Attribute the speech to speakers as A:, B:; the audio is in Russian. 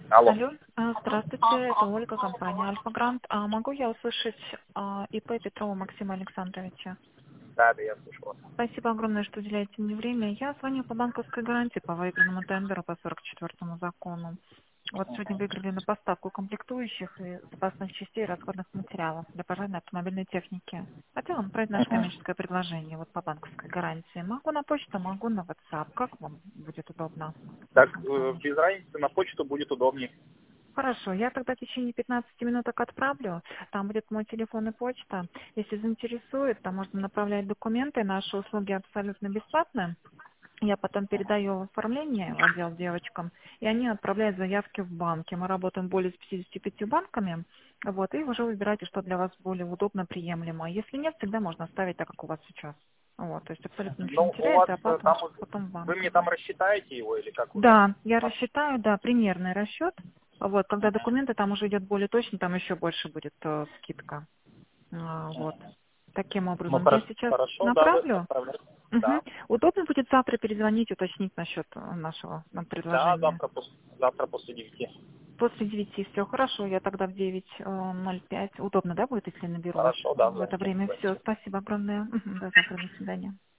A: Алло.
B: Алло, здравствуйте, это Ольга, компания Альфа-Грант. Могу я услышать ИП Петрова Максима Александровича?
A: Да, я слышу вас.
B: Спасибо огромное, что уделяете мне время. Я звоню по банковской гарантии по выигранному тендеру по 44-му закону. Вот сегодня выиграли на поставку комплектующих и запасных частей и расходных материалов для пожарной автомобильной техники. Хотела направить наше коммерческое предложение вот по банковской гарантии. Могу на почту, могу на WhatsApp. Как вам будет удобно?
A: Так,
B: Звонить?
A: без разницы, на почту будет удобнее.
B: Хорошо, я тогда в течение 15 минуток отправлю. Там будет мой телефон и почта. Если заинтересует, то можно направлять документы. Наши услуги абсолютно бесплатные. Я потом передаю в оформление в отдел девочкам, и они отправляют заявки в банки. Мы работаем более с 55 банками, вот, и уже выбирайте, что для вас более удобно, приемлемо. Если нет, всегда можно оставить так, как у вас сейчас. Вот, то есть абсолютно ничего
A: Ну,
B: не
A: у вас
B: теряется, оплата
A: там,
B: потом в
A: вы
B: банке.
A: мне там рассчитаете его или как вы?
B: Да, я рассчитаю, да, примерный расчет. Вот, когда документы, там уже идет более точно, там еще больше будет скидка. Вот. Таким
A: Ну,
B: образом, я
A: хорошо,
B: сейчас
A: хорошо, да, вы
B: направлю.
A: отправляете.
B: Мгм.
A: Да.
B: Удобно будет завтра перезвонить, уточнить насчет нашего
A: Да,
B: предложения.
A: завтра после 9.
B: После 9 все хорошо, я тогда в 9:05. Удобно, да, будет, если наберу вас
A: Хорошо, да,
B: в это
A: звоните.
B: время? Все, спасибо огромное. Мгм. До завтра, до свидания.